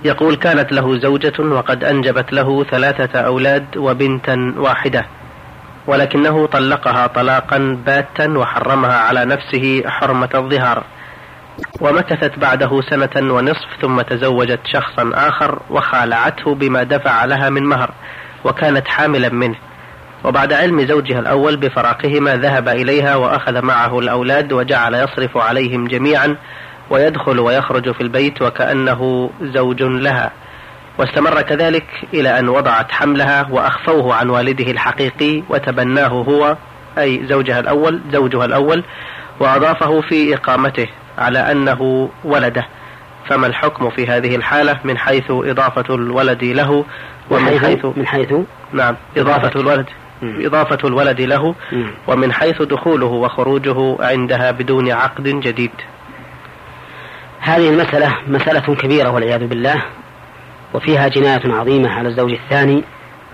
يقول: كانت له زوجة وقد أنجبت له 3 أولاد وبنتا واحدة، ولكنه طلقها طلاقا باتا وحرمها على نفسه حرمة الظهار، ومكثت بعده 1.5 سنة ثم تزوجت شخصا آخر وخالعته بما دفع لها من مهر، وكانت حاملا منه. وبعد علم زوجها الأول بفراقهما ذهب إليها وأخذ معه الأولاد وجعل يصرف عليهم جميعا ويدخل ويخرج في البيت وكأنه زوج لها، واستمر كذلك إلى أن وضعت حملها وأخفوه عن والده الحقيقي وتبناه هو، أي زوجها الأول، وأضافه في إقامته على أنه ولده. فما الحكم في هذه الحالة من حيث إضافة الولد له إضافة الولد له ومن حيث دخوله وخروجه عندها بدون عقد جديد؟ هذه المسألة مسألة كبيرة والعياذ بالله، وفيها جناية عظيمة على الزوج الثاني،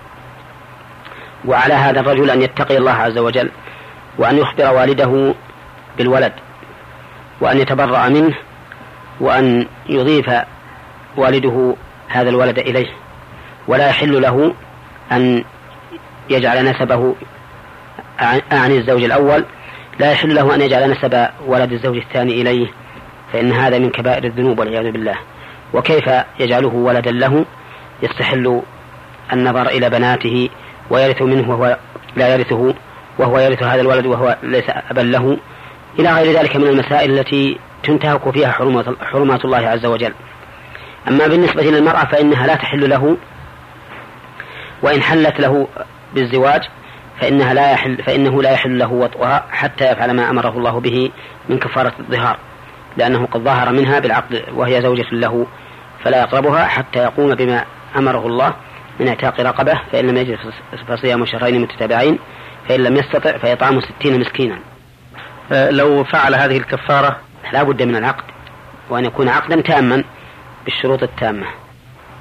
وعلى هذا الرجل أن يتقي الله عز وجل وأن يخبر والده بالولد وأن يتبرأ منه وأن يضيف والده هذا الولد إليه، ولا يحل له أن يجعل نسبه عن الزوج الأول، لا يحل له أن يجعل نسب ولد الزوج الثاني إليه، فإن هذا من كبائر الذنوب والعياذ بالله. وكيف يجعله ولدا له؟ يستحل النظر إلى بناته ويرث منه وهو لا يرثه، وهو يرث هذا الولد وهو ليس أبا له، إلى غير ذلك من المسائل التي تنتهك فيها حرمات الله عز وجل. أما بالنسبة للمرأة فإنها لا تحل له، وإن حلت له بالزواج فإنه لا يحل له وطئها حتى يفعل ما أمره الله به من كفارة الظهار، لأنه قد ظهر منها بالعقد وهي زوجة له، فلا يقربها حتى يقوم بما أمره الله من اعتاق رقبة، فإن لم يجد فصيام شهرين متتابعين، فإن لم يستطع فإطعام 60 مسكينا. لو فعل هذه الكفارة لا بد من العقد، وأن يكون عقدا تاما بالشروط التامة.